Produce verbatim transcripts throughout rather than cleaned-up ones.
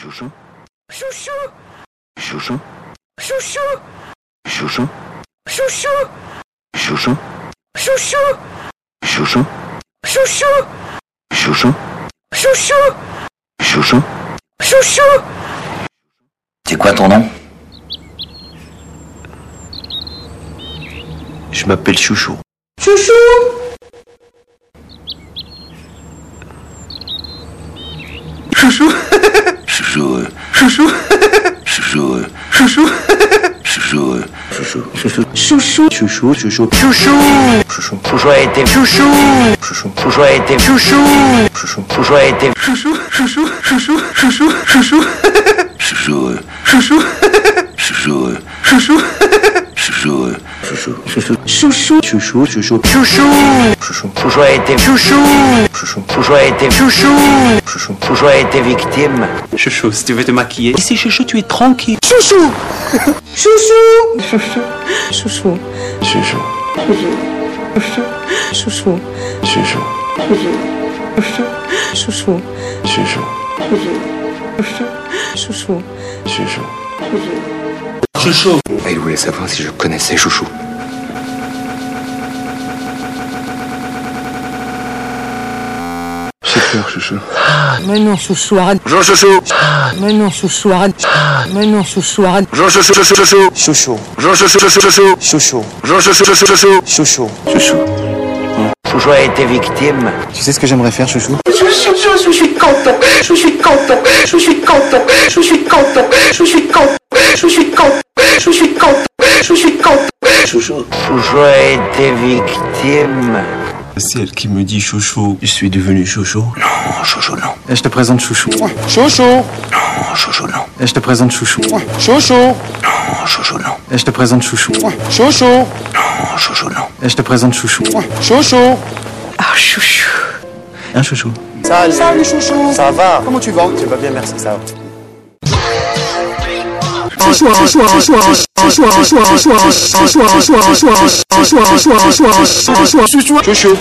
Chouchou. Chouchou. Chouchou. Chouchou. Chouchou. Chouchou. Chouchou. Chouchou. Chouchou. Chouchou. Chouchou. Chouchou. Chouchou. Chouchou. C'est quoi ton nom? Je m'appelle Chouchou. Chouchou. Chouchou. Chouchou. euh, Chouchou. Chouchou. euh, Chouchou. Chouchou. euh, Chouchou. Chouchou. Chouchou. Chouchou. Chouchou. Chouchou. Chouchou. Chouchou a été Chouchou. Chouchou. Chouchou a été Chouchou. Chouchou. Chouchou a été Chouchou. Chouchou. Chouchou. Chouchou. Chouchou. Chouchou. euh, Chouchou. Chouchou. euh, Chouchou. Chouchou. euh, Chouchou. Chouchou. Chouchou. Chouchou. Chouchou. Chouchou. Chouchou. Chouchou a été Chouchou. Chouchou. Chouchou a été Chouchou. Chouchou. Chouchou a été victime. Chouchou, si tu veux te maquiller. Ici, chouchou, tu es tranquille. Chouchou. Chouchou. Chouchou. Chouchou. Chouchou. Chouchou. Chouchou. Chouchou. Chouchou. Chouchou. Chouchou. Chouchou. Il voulait savoir si je connaissais Chouchou. J'ai peur, Chouchou. Mais non, Chouchou, arrête. Jean Chouchou. Mais non, Chouchou, arrête. Mais non, Chouchou, arrête. Jean Chouchou. Chouchou. Chouchou. Chouchou, Jean Chouchou. Chouchou. chouchou, Jean Chouchou. Chouchou. chouchou. Chouchou. Chouchou a été victime. Tu sais ce que j'aimerais faire, chouchou? Je suis content. Je suis content. Je suis content. Je suis content. Je suis content. Je suis content. Je suis content. Je suis content. Chouchou. Chouchou a été victime. C'est elle qui me dit chouchou. Je suis devenu chouchou. Non, Chouchou, non. Et je te présente chouchou. Chouchou. Non, Chouchou, non. Et je te présente chouchou. Chouchou. Non, Chouchou, non. Et je te présente chouchou. Chouchou. Non, Chouchou, non. Et je te présente chouchou. Chouchou. Ah, chouchou. Hein, chouchou? Salut. Salut, chouchou. Ça va? Comment tu vas? Tu vas bien, merci, ça va. Chouchou, chouchou, chouchou, chouchou, chouchou, chouchou, chouchou, chouchou, chouchou, chouchou, chouchou, chouchou, chouchou, chouchou,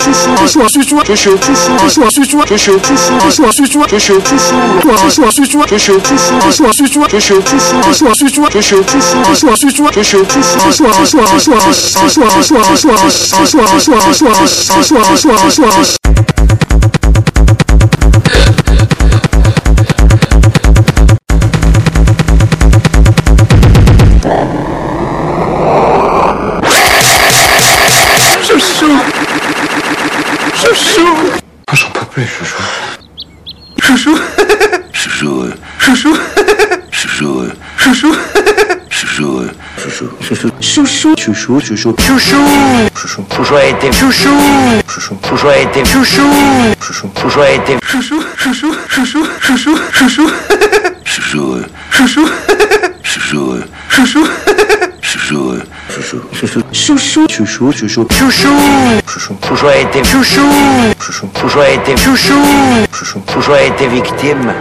J'en peux plus, Chouchou. chouchou, Chouchou. euh, chouchou, Chouchou. euh, chouchou, Chouchou. euh, Chouchou. Chouchou. chouchou, Chouchou. Chouchou. chouchou, Chouchou. Chouchou a été chouchou, Chouchou. Chouchou a été chouchou, Chouchou. Chouchou a été chouchou, chouchou, chouchou, chouchou, chouchou, Chouchou. euh, chouchou, Chouchou. euh, chouchou, Chouchou. euh, Chouchou. Chouchou. chouchou, Chouchou. Chouchou. chouchou, Chouchou. Chouchou a été chouchou, Chouchou. Chouchou a été chouchou, Chouchou. Chouchou a été victime.